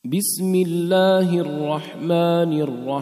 بسم الله الرحمن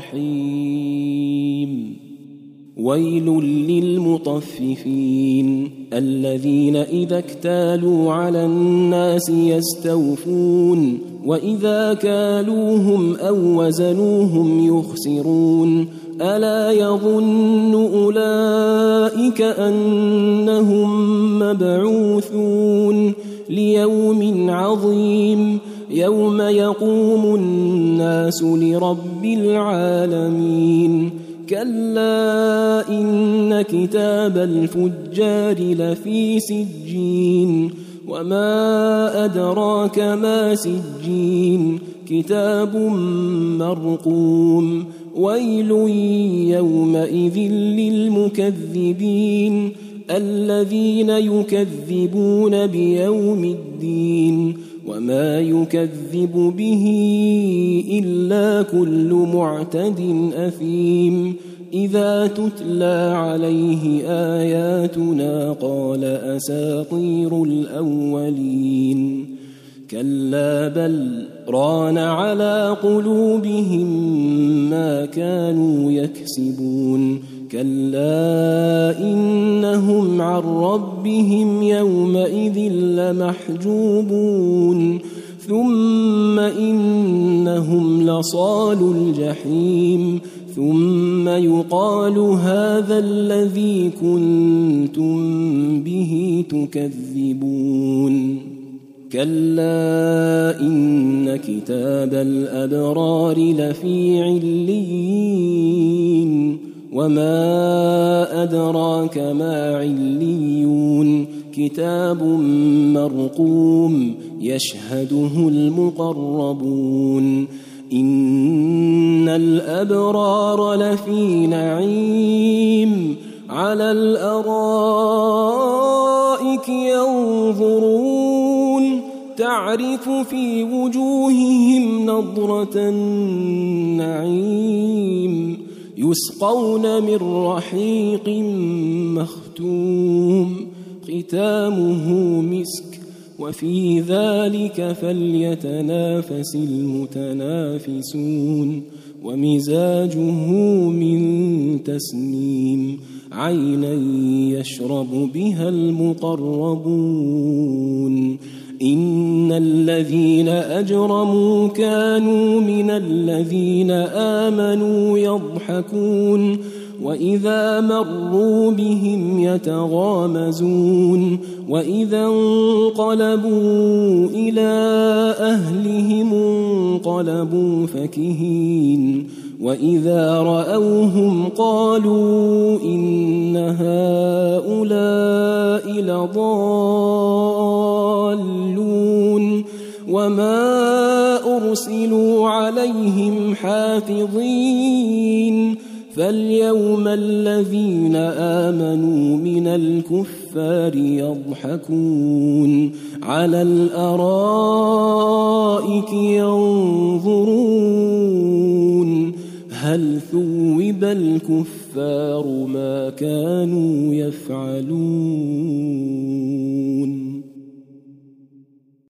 الرحيم. ويل للمطففين الذين إذا اكتالوا على الناس يستوفون وإذا كالوهم أو وزنوهم يخسرون ألا يظن أولئك أنهم مبعوثون ليوم عظيم يوم يقوم الناس لرب العالمين. كلا إن كتاب الفجار لفي سجين وما أدراك ما سجين كتاب مرقوم. ويل يومئذ للمكذبين الذين يكذبون بيوم الدين وما يكذب به إلا كل معتد أثيم. إذا تتلى عليه آياتنا قال أساطير الأولين. كلا بل ران على قلوبهم ما كانوا يكسبون. كلا إنهم عن ربهم يومئذ لمحجوبون ثم إنهم لصالوا الجحيم ثم يقال هذا الذي كنتم به تكذبون. كلا إن كتاب الأبرار لفي عليين وما أدراك ما عليون كتاب مرقوم يشهده المقربون. إن الأبرار لفي نعيم على الأرائك ينظرون تعرف في وجوههم نضرة النعيم يسقون من رحيق مختوم ختامه مسك وفي ذلك فليتنافس المتنافسون. ومزاجه من تسنيم عينا يشرب بها المقربون. إن الذين أجرموا كانوا من الذين آمنوا يضحكون وإذا مروا بهم يتغامزون وإذا انقلبوا إلى أهلهم انقلبوا فكهين وإذا رأوهم قالوا إن هؤلاء لضالون وما أرسلوا عليهم حافظين. فاليوم الذين آمنوا من الكفار يضحكون على الأرائك ينظرون هل ثوب الكفار ما كانوا يفعلون.